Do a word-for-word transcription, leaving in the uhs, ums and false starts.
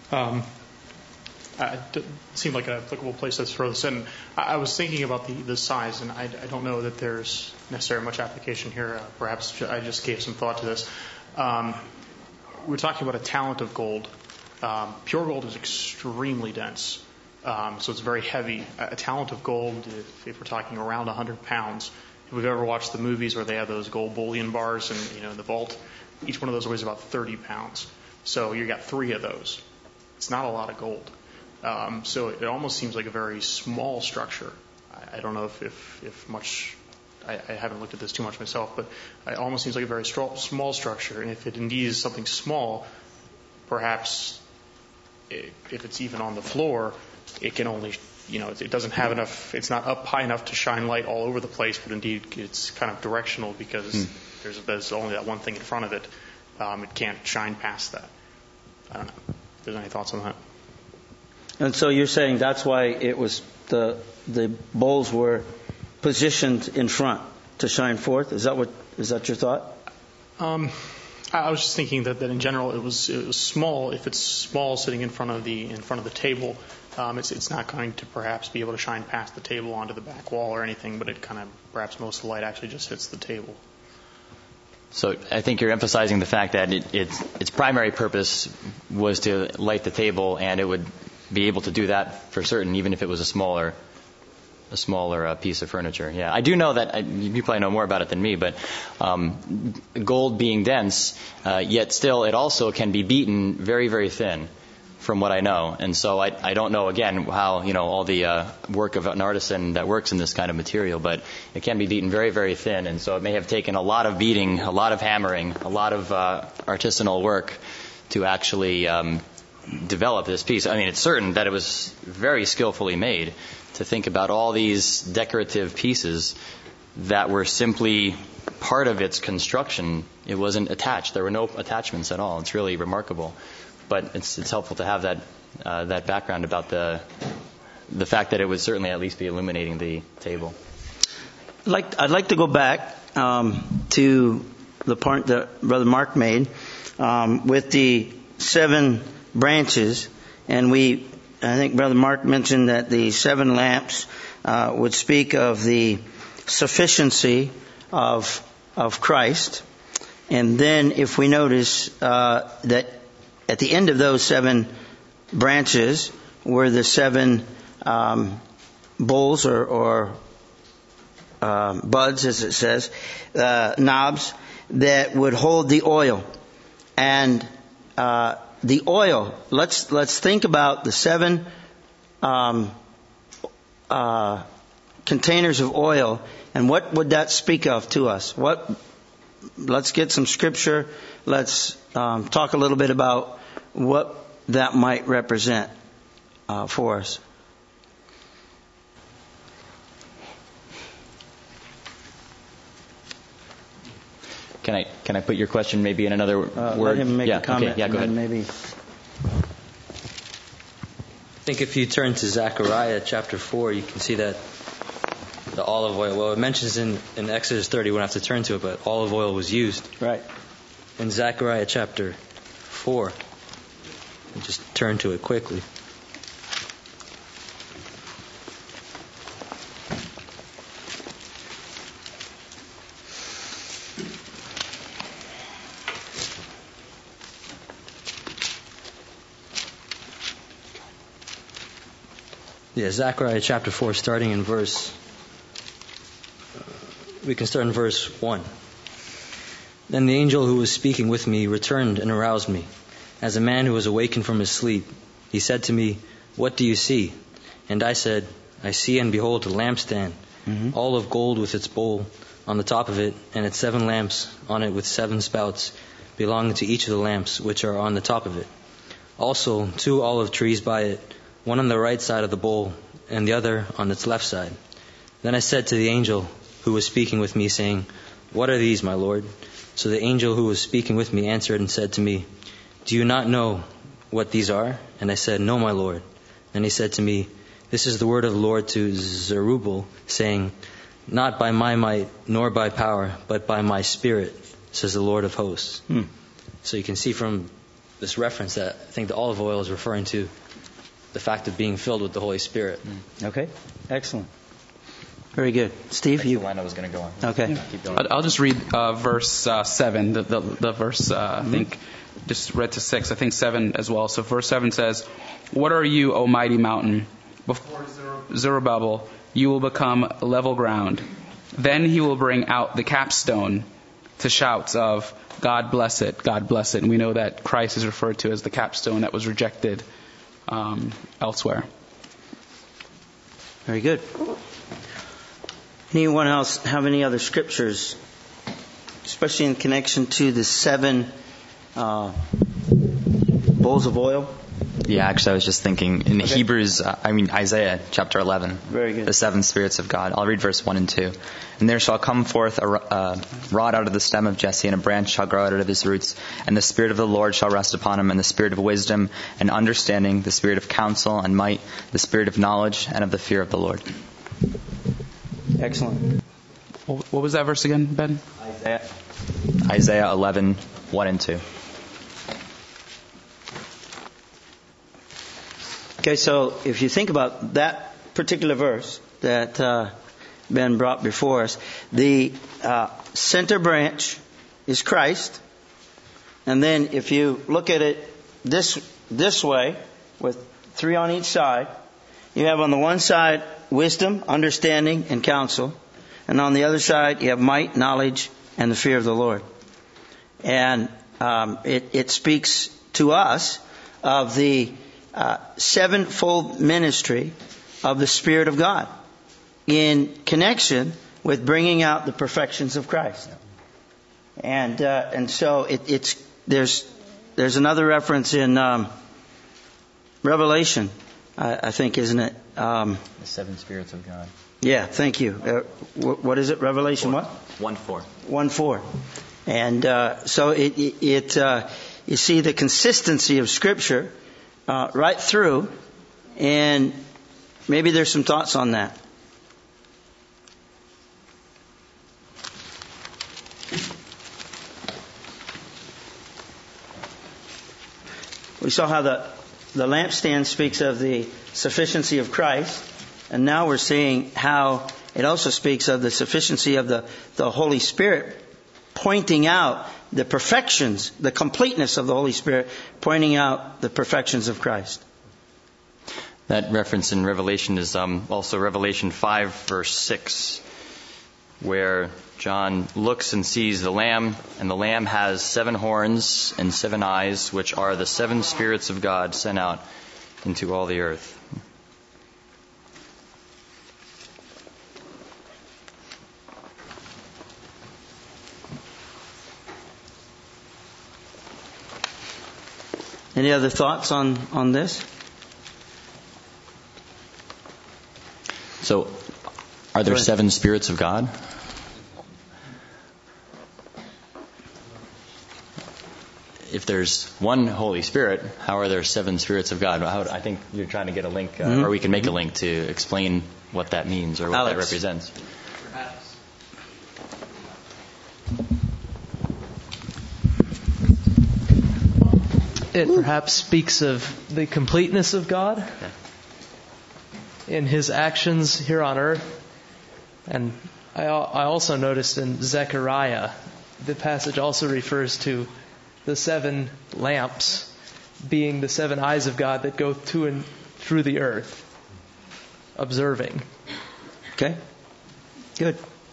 Um, uh, it seemed like an applicable place to throw this in. I, I was thinking about the, the size, and I, I don't know that there's necessarily much application here. Uh, perhaps I just gave some thought to this. Um, we're talking about a talent of gold. Um, pure gold is extremely dense, um, so it's very heavy. A, a talent of gold, if, if we're talking around one hundred pounds, if we've ever watched the movies where they have those gold bullion bars and you know in the vault, each one of those weighs about thirty pounds. So you got three of those. It's not a lot of gold. Um, so it almost seems like a very small structure. I, I don't know if, if, if much, I, I haven't looked at this too much myself, but it almost seems like a very stro- small structure. And if it indeed is something small, perhaps it, if it's even on the floor, it can only, you know, it, it doesn't have enough, it's not up high enough to shine light all over the place, but indeed it's kind of directional because hmm. there's, there's only that one thing in front of it. Um, it can't shine past that. I don't know. If there's any thoughts on that? And so you're saying that's why it was the the bowls were positioned in front to shine forth? Is that what is that your thought? Um, I was just thinking that, that in general it was it was small. If it's small, sitting in front of the in front of the table, um, it's it's not going to perhaps be able to shine past the table onto the back wall or anything. But it kind of perhaps most of the light actually just hits the table. So I think you're emphasizing the fact that it, it, its primary purpose was to light the table, and it would be able to do that for certain, even if it was a smaller, a smaller uh, piece of furniture. Yeah, I do know that. I, you probably know more about it than me, but um, gold being dense, uh, yet still it also can be beaten very, very thin, from what I know. And so I, I don't know again how you know all the uh, work of an artisan that works in this kind of material, but it can be beaten very, very thin. And so it may have taken a lot of beating, a lot of hammering, a lot of uh, artisanal work to actually um, develop this piece. I mean, it's certain that it was very skillfully made. To think about all these decorative pieces that were simply part of its construction, it wasn't attached. There were no attachments at all. It's really remarkable. But it's it's helpful to have that uh, that background about the the fact that it would certainly at least be illuminating the table. I'd like I'd like to go back um, to the part that Brother Mark made um, with the seven branches, and we I think Brother Mark mentioned that the seven lamps uh, would speak of the sufficiency of of Christ, and then if we notice uh, that at the end of those seven branches were the seven um, bowls or, or uh, buds, as it says, uh, knobs that would hold the oil. And uh, the oil, let's let's think about the seven um, uh, containers of oil, and what would that speak of to us? What? Let's get some scripture. Let's um, talk a little bit about what that might represent uh, for us. Can I can I put your question maybe in another uh, word? Let him make yeah, a comment. Okay, yeah, go ahead. Maybe. I think if you turn to Zechariah chapter four, you can see that the olive oil, well, it mentions in, in Exodus thirty, we don't have to turn to it, but olive oil was used. Right. In Zechariah chapter four, I'll just turn to it quickly. Yeah, Zechariah chapter four, starting in verse, uh, we can start in verse one. Then the angel who was speaking with me returned and aroused me, as a man who was awakened from his sleep. He said to me, "What do you see?" And I said, "I see and behold a lampstand, mm-hmm. all of gold with its bowl on the top of it, and its seven lamps on it with seven spouts, belonging to each of the lamps which are on the top of it. Also two olive trees by it, one on the right side of the bowl, and the other on its left side." Then I said to the angel who was speaking with me, saying, "What are these, my Lord?" So the angel who was speaking with me answered and said to me, "Do you not know what these are?" And I said, "No, my Lord." Then he said to me, "This is the word of the Lord to Zerubbabel, saying, Not by my might, nor by power, but by my Spirit, says the Lord of hosts." Hmm. So you can see from this reference that I think the olive oil is referring to the fact of being filled with the Holy Spirit. Okay, excellent. Very good. Steve, That's you... the line I was going to go on. Okay. Yeah, keep going. I'll I'll just read uh, verse uh, seven, the, the, the verse, uh, mm-hmm. I think, just read to six, I think seven as well. So verse seven says, "What are you, O mighty mountain? Before Zerubbabel, you will become level ground. Then he will bring out the capstone to shouts of, God bless it, God bless it." And we know that Christ is referred to as the capstone that was rejected um, elsewhere. Very good. Anyone else have any other scriptures, especially in connection to the seven uh, bowls of oil? Yeah, actually, I was just thinking in Okay. Hebrews, uh, I mean Isaiah chapter eleven. Very good. The seven spirits of God. I'll read verse one and two. "And there shall come forth a uh, rod out of the stem of Jesse, and a branch shall grow out of his roots. And the Spirit of the Lord shall rest upon him, and the Spirit of wisdom and understanding, the Spirit of counsel and might, the Spirit of knowledge and of the fear of the Lord." Excellent. What was that verse again, Ben? Isaiah, Isaiah eleven, one and two. Okay, so if you think about that particular verse that uh, Ben brought before us, the uh, center branch is Christ. And then if you look at it this this way, with three on each side, you have on the one side wisdom, understanding, and counsel. And on the other side, you have might, knowledge, and the fear of the Lord. And um, it, it speaks to us of the uh, sevenfold ministry of the Spirit of God in connection with bringing out the perfections of Christ. And uh, and so it, it's there's there's another reference in um, Revelation, I, I think, isn't it? Um, The seven spirits of God. yeah, thank you. Uh, wh- what is it? Revelation Four. what? One four. One four. And uh, so it, it, it uh, you see the consistency of Scripture uh, right through, and maybe there's some thoughts on that. We saw how the the lampstand speaks of the sufficiency of Christ, and now we're seeing how it also speaks of the sufficiency of the, the Holy Spirit, pointing out the perfections, the completeness of the Holy Spirit, pointing out the perfections of Christ. That reference in Revelation is um, also Revelation five, verse six, where John looks and sees the Lamb, and the Lamb has seven horns and seven eyes, which are the seven spirits of God sent out into all the earth. Any other thoughts on, on this? So, are there seven spirits of God? If there's one Holy Spirit, how are there seven spirits of God? How, I think you're trying to get a link, uh, Mm-hmm. or we can make a link to explain what that means or what Alex. that represents. It perhaps speaks of the completeness of God in His actions here on earth. And I, I also noticed in Zechariah, the passage also refers to the seven lamps being the seven eyes of God that go to and through the earth, observing. Okay. Good.